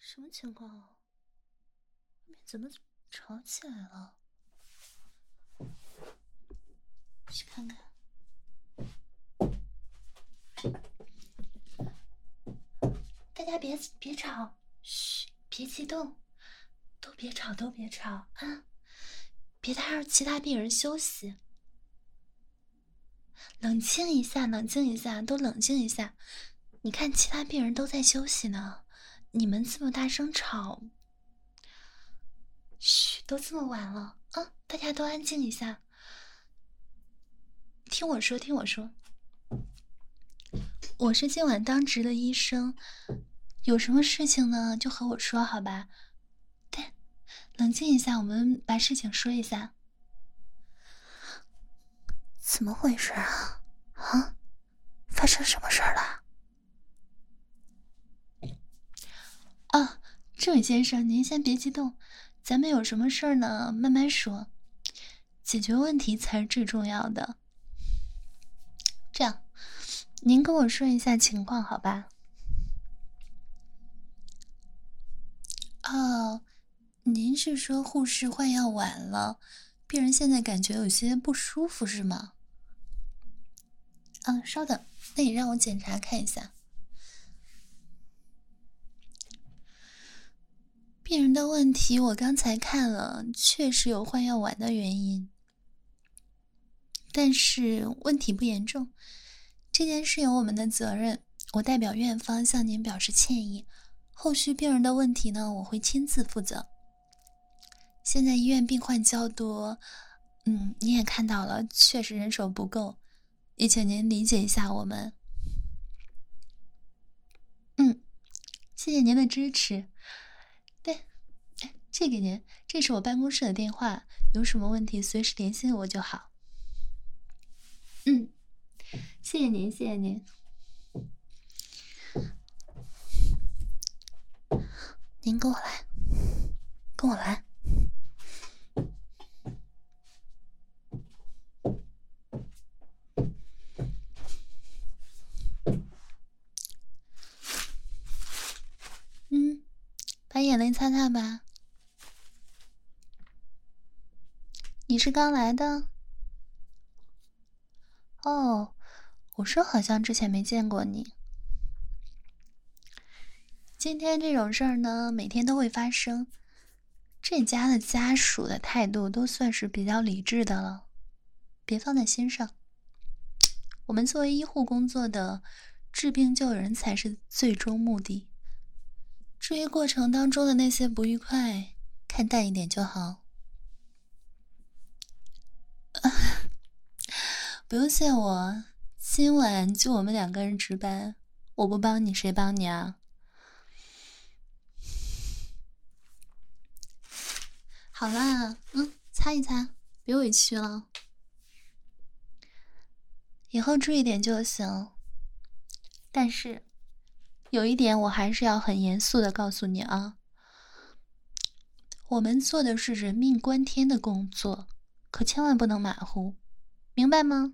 什么情况啊？外面怎么吵起来了？去看看。大家别吵，嘘，别激动，都别吵，都别吵啊！别打扰其他病人休息。冷静一下，冷静一下，都冷静一下。你看，其他病人都在休息呢，你们这么大声吵，嘘，都这么晚了啊！大家都安静一下，听我说，听我说。我是今晚当值的医生，有什么事情呢，就和我说，好吧？对，冷静一下，我们把事情说一下。怎么回事啊？啊？发生什么事儿了？啊，这位先生，您先别激动，咱们有什么事儿呢，慢慢说，解决问题才是最重要的。这样，您跟我说一下情况，好吧？哦，您是说护士换药晚了，病人现在感觉有些不舒服，是吗？稍等，那你让我检查看一下。病人的问题我刚才看了，确实有换药晚的原因，但是问题不严重。这件事有我们的责任，我代表院方向您表示歉意。后续病人的问题呢，我会亲自负责。现在医院病患较多，你也看到了，确实人手不够，也请您理解一下我们。谢谢您的支持。对，这给您，这是我办公室的电话，有什么问题随时联系我就好。谢谢您，谢谢您。您跟我来，跟我来。把眼泪擦擦吧。你是刚来的？哦，我说好像之前没见过你。今天这种事儿呢，每天都会发生。这家的家属的态度都算是比较理智的了，别放在心上。我们作为医护工作的，治病救人才是最终目的。至于过程当中的那些不愉快，看淡一点就好。不用谢我，今晚就我们2个人值班，我不帮你谁帮你啊？好啦，擦一擦，别委屈了，以后注意点就行。但是有一点我还是要很严肃的告诉你啊，我们做的是人命关天的工作，可千万不能马虎，明白吗？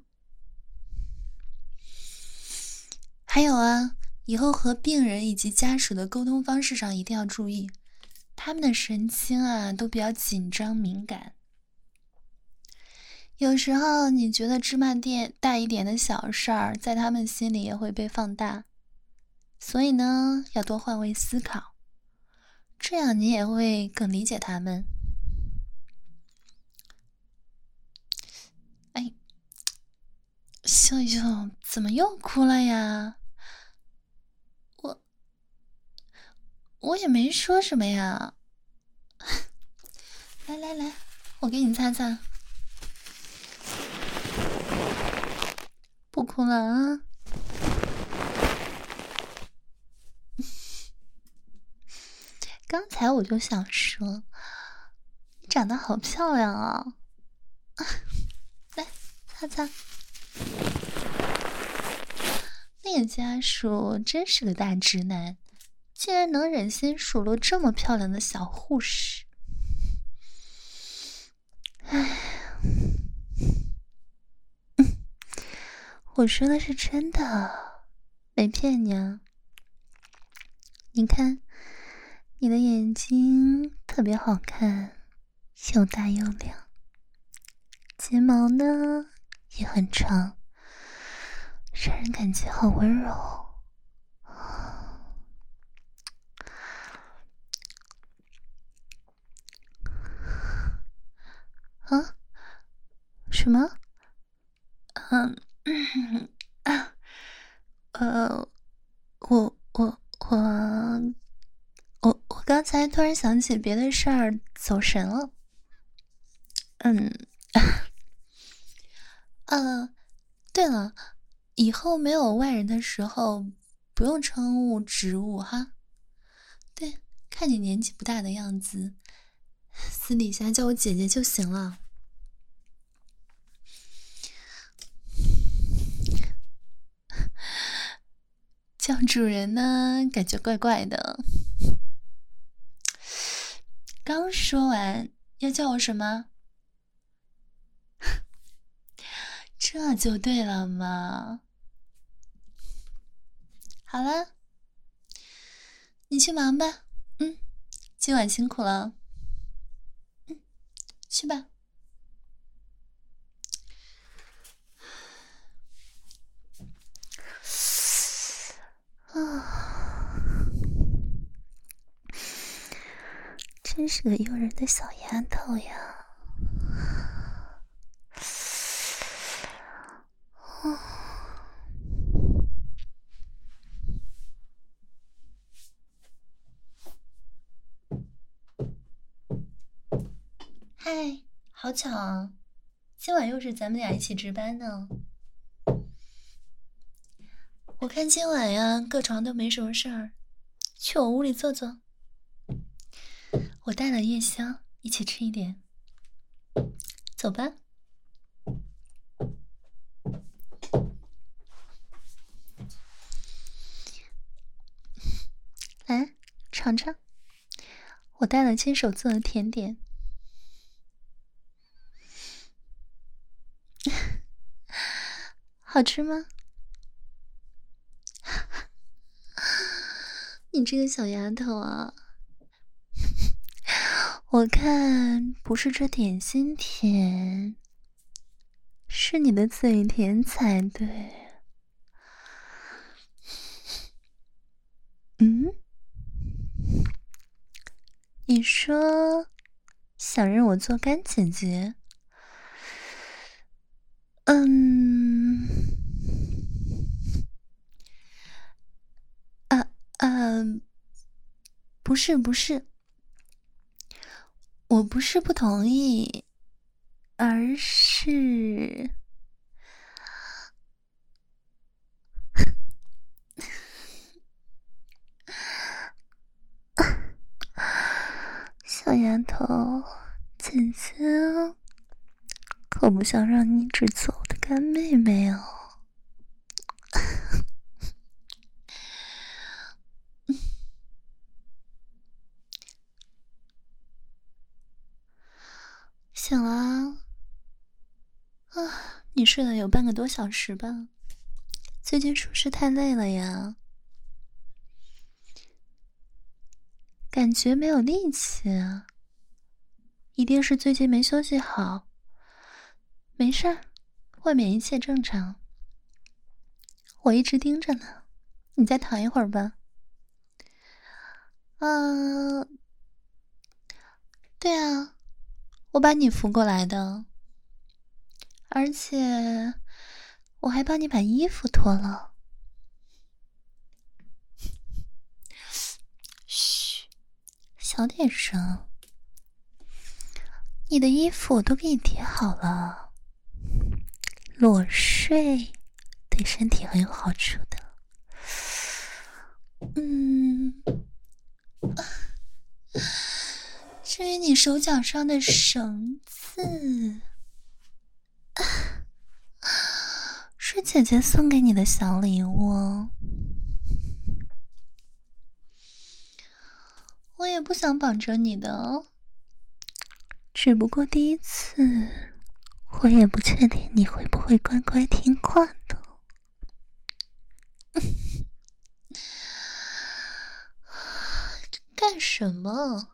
还有啊，以后和病人以及家属的沟通方式上一定要注意，他们的神经啊都比较紧张敏感，有时候你觉得芝麻大一点的小事儿，在他们心里也会被放大，所以呢，要多换位思考，这样你也会更理解他们。哎，秀秀怎么又哭了呀？我也没说什么呀。来来来，我给你擦擦。不哭了啊。刚才我就想说，你长得好漂亮啊。来，擦擦。那个家属真是个大直男，竟然能忍心数落这么漂亮的小护士。唉，我说的是真的，没骗你啊。你看， 你的眼睛特别好看，又大又亮，睫毛呢也很长，让人感觉好温柔。啊？什么？我刚才突然想起别的事儿，走神了。对了，以后没有外人的时候，不用称呼职务哈。对，看你年纪不大的样子，私底下叫我姐姐就行了。叫主人呢，感觉怪怪的。刚说完要叫我什么？这就对了嘛。好了，你去忙吧。今晚辛苦了。去吧。真是个诱人的小丫头呀。嗨，好巧啊，今晚又是咱们俩一起值班呢。我看今晚呀，各床都没什么事儿，去我屋里坐坐。我带了夜宵，一起吃一点。走吧。来，尝尝，我带了亲手做的甜点。好吃吗？你这个小丫头啊，我看不是这点心甜，是你的嘴甜才对。你说想让我做干姐姐？不是，我不是不同意，而是小丫头，姐姐可不想让你只做我的干妹妹哦。醒了啊？你睡了有半个多小时吧？最近是不是太累了呀？感觉没有力气啊，一定是最近没休息好。没事儿，外面一切正常，我一直盯着呢。你再躺一会儿吧。对啊，我把你扶过来的，而且我还帮你把衣服脱了。嘘，小点声。你的衣服我都给你叠好了，裸睡对身体很有好处的。至于你手脚上的绳子，是姐姐送给你的小礼物。我也不想绑着你的哦，只不过第一次，我也不确定你会不会乖乖听话的。 干什么？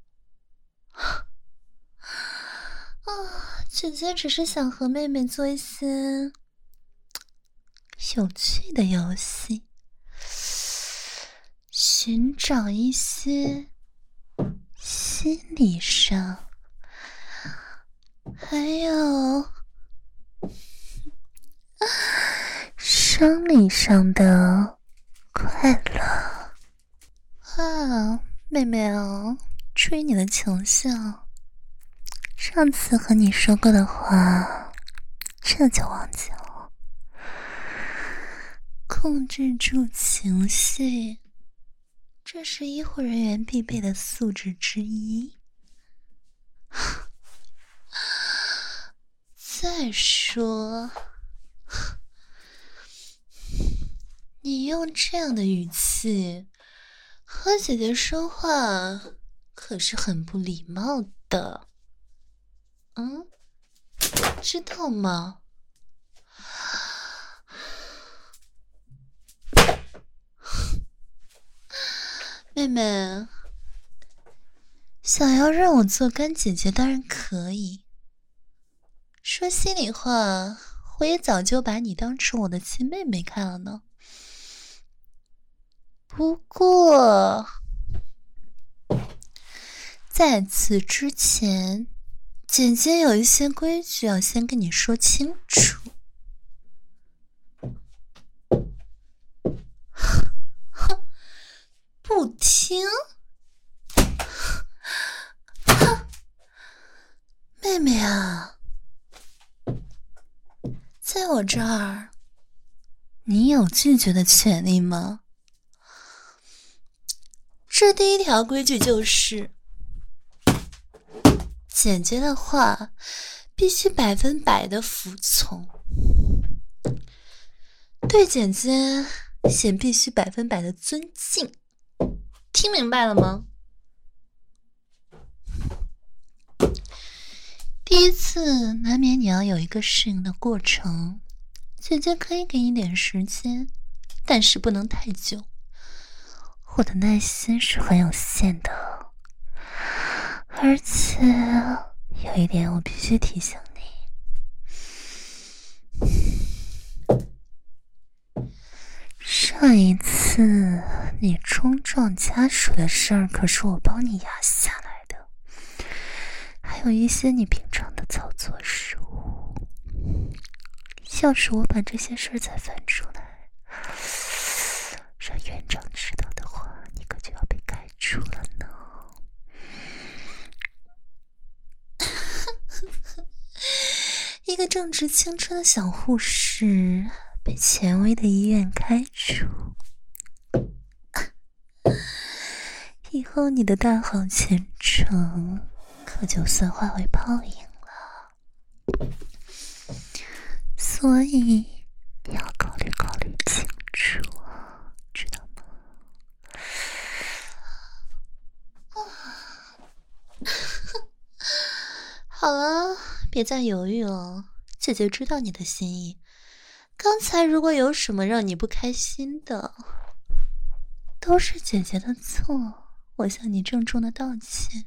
姐姐只是想和妹妹做一些有趣的游戏，寻找一些心理上还有生理上的快乐。妹妹啊，注意你的形象，上次和你说过的话这就忘记了。控制住情绪，这是医护人员必备的素质之一。再说，你用这样的语气和姐姐说话可是很不礼貌的，知道吗？妹妹，想要让我做干姐姐当然可以，说心里话，我也早就把你当成我的亲妹妹看了呢。不过在此之前，姐姐有一些规矩要先跟你说清楚。不听？妹妹啊，在我这儿，你有拒绝的权利吗？这第一条规矩就是，姐姐的话必须100%的服从，对姐姐也必须100%的尊敬，听明白了吗？第一次难免你要有一个适应的过程，姐姐可以给你点时间，但是不能太久。我的耐心是很有限的，而且有一点我必须提醒你，上一次你冲撞家属的事儿可是我帮你压下来的，还有一些你平常的操作失误，要是我把这些事儿再翻出来，让院长知道的话，你可就要被开除了呢。一个正值青春的小护士被权威的医院开除，以后你的大好前程可就算化为泡影了。所以你要考虑清楚，知道吗？好了，别再犹豫了，姐姐知道你的心意。刚才如果有什么让你不开心的，都是姐姐的错，我向你郑重的道歉。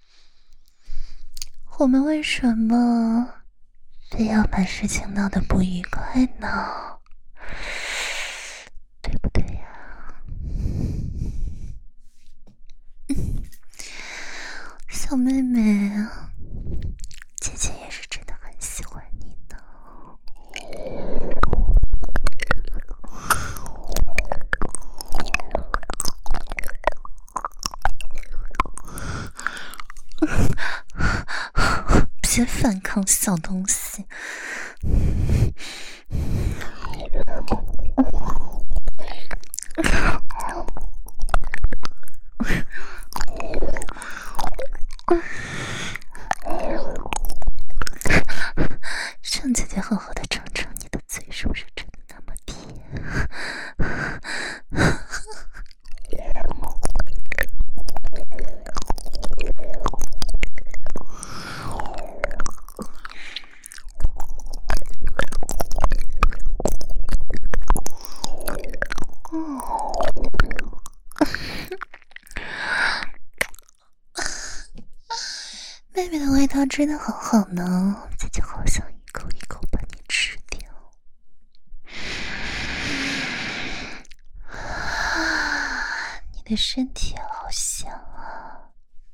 我们为什么非要把事情闹得不愉快呢？对不对呀？小妹妹，姐姐也是真的很喜欢你的。别反抗，小东西。让姐姐好好的尝尝你的嘴是不是真的那么甜。 道吃的好好呢，姐姐好想一口一口把你吃掉。你的身体也好香啊。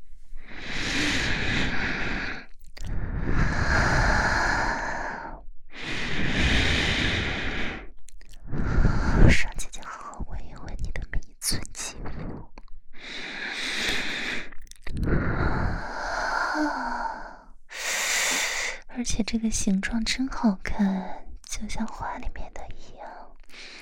让姐姐好好闻一闻你的每一寸肌肤。而且这个形状真好看，就像画里面的一样，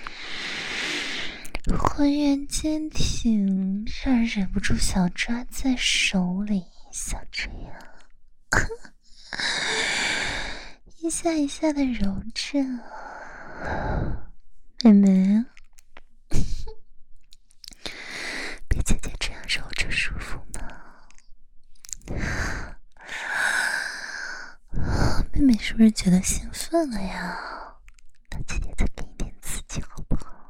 浑圆坚挺，让人忍不住想抓在手里，像这样一下一下的揉着。妹妹被姐姐这样揉着舒服吗？妹妹是不是觉得兴奋了呀？那姐姐再给你点刺激好不好？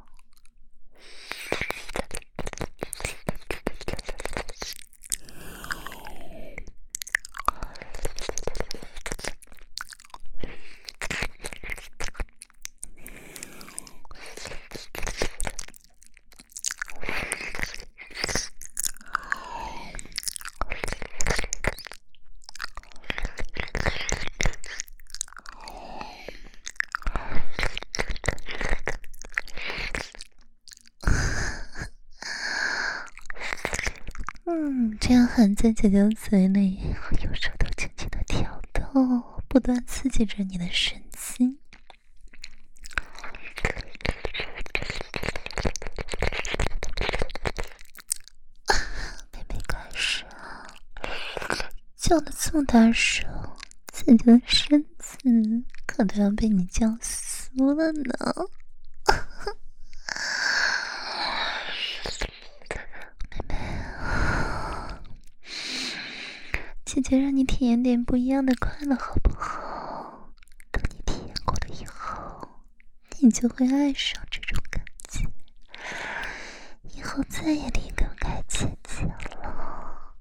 这样含在姐姐嘴里，用手头轻轻的挑逗，不断刺激着你的神经。妹妹快说，叫的这么大声，姐姐的身子可都要被你叫酥了呢。姐姐让你体验点不一样的快乐好不好？等你体验过了以后，你就会爱上这种感觉，以后再也离不开姐姐了。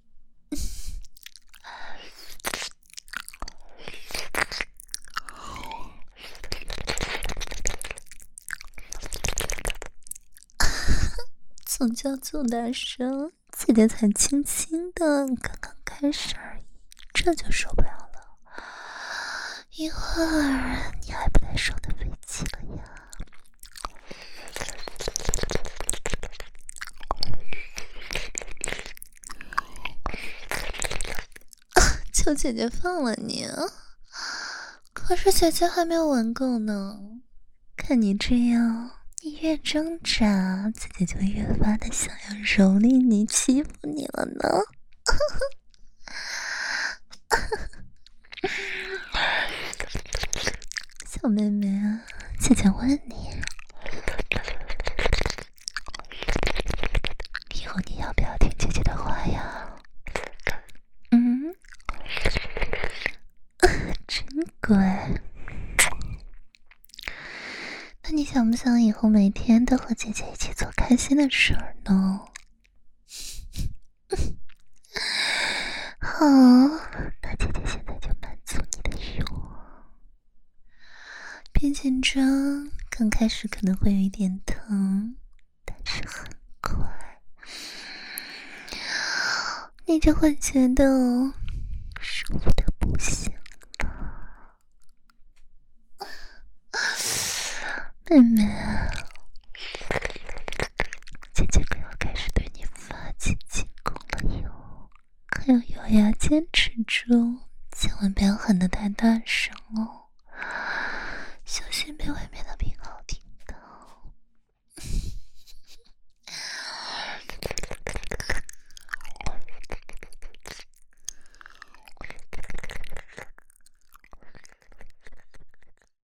总叫这么大声，姐姐才轻轻的刚刚开始而已，这就受不了了。一会儿你还不得爽得飞起了呀？求姐姐放了你，可是姐姐还没有玩够呢。看你这样，你越挣扎，姐姐就越发的想要蹂躏你、欺负你了呢。小妹妹啊，姐姐问你，以后你要不要听姐姐的话呀？真乖。那你想不想以后每天都和姐姐一起做开心的事儿呢？好，那姐姐现在就满足你的欲望。别紧张，刚开始可能会有一点疼，但是很快你就会觉得舒服的不行了。妹妹，姐姐可要开始对你发起进攻了哟！可要咬牙坚持住，千万不要喊得太大声哦，小心被外面的